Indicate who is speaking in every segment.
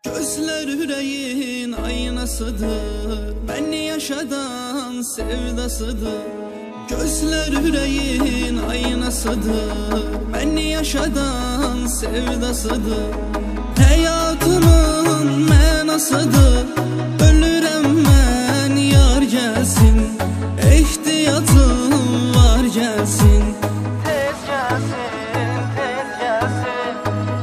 Speaker 1: Gözler yüreğin aynasıdır, beni yaşadan sevdasıdır. Gözler yüreğin aynasıdır, beni yaşadan sevdasıdır. Hayatımın mənasıdır, ölürəm mən yar gelsin. İhtiyatım var gelsin. Tez gelsin, tez gelsin.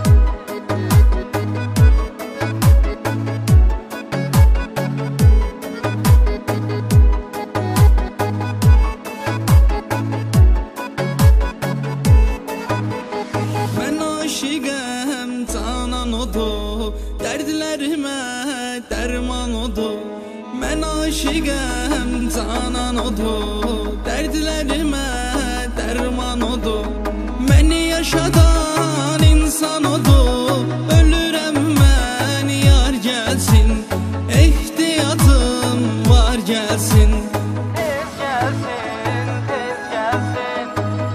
Speaker 1: Ben aşıqəm, canan odur, dərdlərimə dərman odur. Mən aşıqəm, canan odur, dərdlərimə dərman odur. Məni yaşadan insan odur, ölürəm mən yar gelsin. İhtiyatım var gelsin. Tez gelsin, tez gelsin.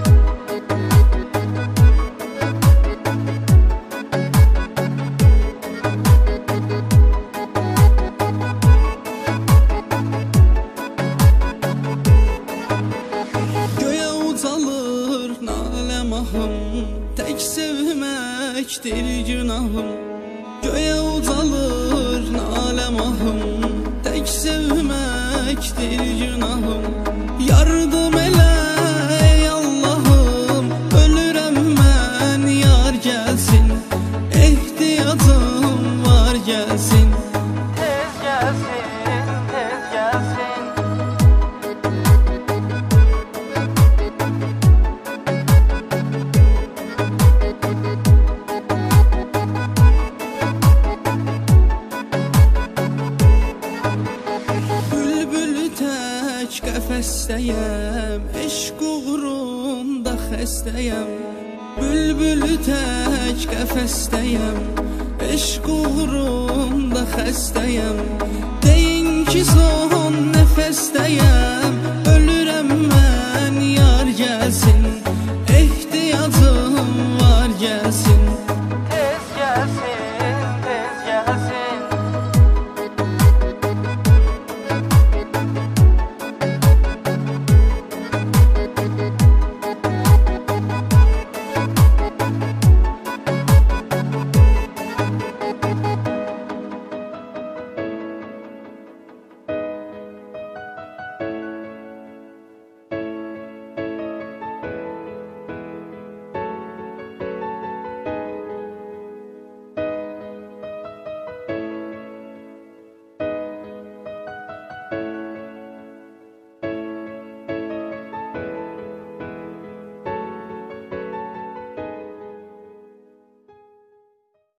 Speaker 1: Göğe ucalır naləm ahım, tek sevməkdir günahım. Göğe ucalır naləm ahım, tek sevməkdir günahım. Yardım elə ey Allahım, ölürəm mən yar gelsin. İhtiyatım var gelsin. Tez gelsin, tez gelsin. Qəfəsdəyəm, eşq uğrunda xəstəyəm. Bülbülü tək qəfəsdəyəm, eşq uğrunda xəstəyəm. Deyin ki son nəfəsdəyəm,